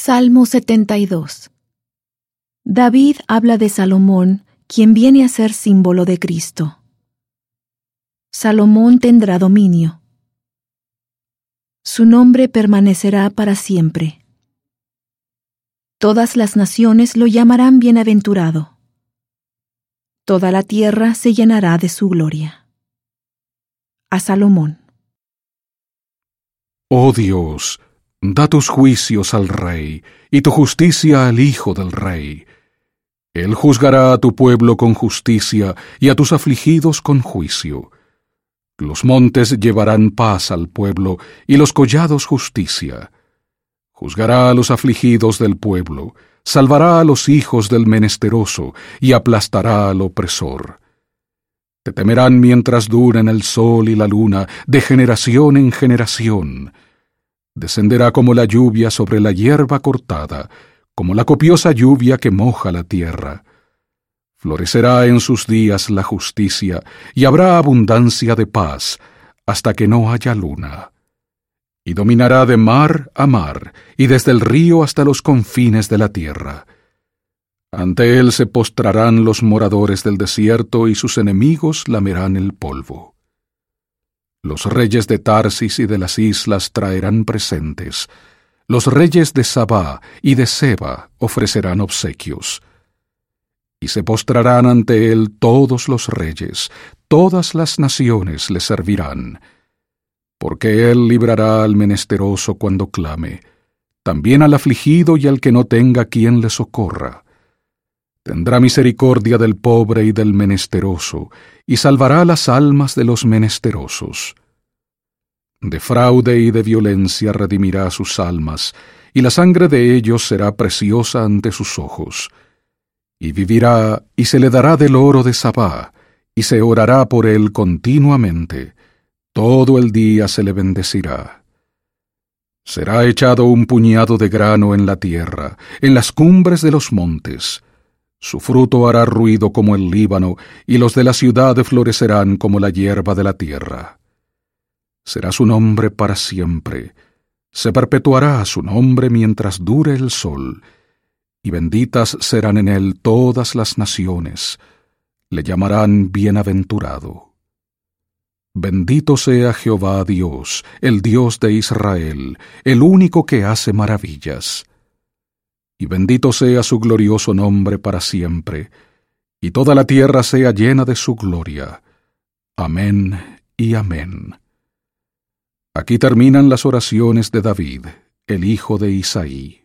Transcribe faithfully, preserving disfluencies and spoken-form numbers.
Salmo setenta y dos. David habla de Salomón, quien viene a ser símbolo de Cristo. Salomón tendrá dominio. Su nombre permanecerá para siempre. Todas las naciones lo llamarán bienaventurado. Toda la tierra se llenará de su gloria. A Salomón. Oh Dios, da tus juicios al rey, y tu justicia al hijo del rey. Él juzgará a tu pueblo con justicia, y a tus afligidos con juicio. Los montes llevarán paz al pueblo, y los collados justicia. Juzgará a los afligidos del pueblo, salvará a los hijos del menesteroso, y aplastará al opresor. Te temerán mientras duren el sol y la luna, de generación en generación. Descenderá como la lluvia sobre la hierba cortada, como la copiosa lluvia que moja la tierra. Florecerá en sus días la justicia, y habrá abundancia de paz, hasta que no haya luna. Y dominará de mar a mar, y desde el río hasta los confines de la tierra. Ante él se postrarán los moradores del desierto, y sus enemigos lamerán el polvo. Los reyes de Tarsis y de las islas traerán presentes. Los reyes de Sabá y de Seba ofrecerán obsequios. Y se postrarán ante él todos los reyes, todas las naciones le servirán. Porque él librará al menesteroso cuando clame, también al afligido y al que no tenga quien le socorra. Tendrá misericordia del pobre y del menesteroso, y salvará las almas de los menesterosos. De fraude y de violencia redimirá sus almas, y la sangre de ellos será preciosa ante sus ojos. Y vivirá, y se le dará del oro de Sabá, y se orará por él continuamente. Todo el día se le bendecirá. Será echado un puñado de grano en la tierra, en las cumbres de los montes. Su fruto hará ruido como el Líbano, y los de la ciudad florecerán como la hierba de la tierra. Será su nombre para siempre. Se perpetuará su nombre mientras dure el sol, y benditas serán en él todas las naciones. Le llamarán bienaventurado. Bendito sea Jehová Dios, el Dios de Israel, el único que hace maravillas. Y bendito sea su glorioso nombre para siempre, y toda la tierra sea llena de su gloria. Amén y amén. Aquí terminan las oraciones de David, el hijo de Isaí.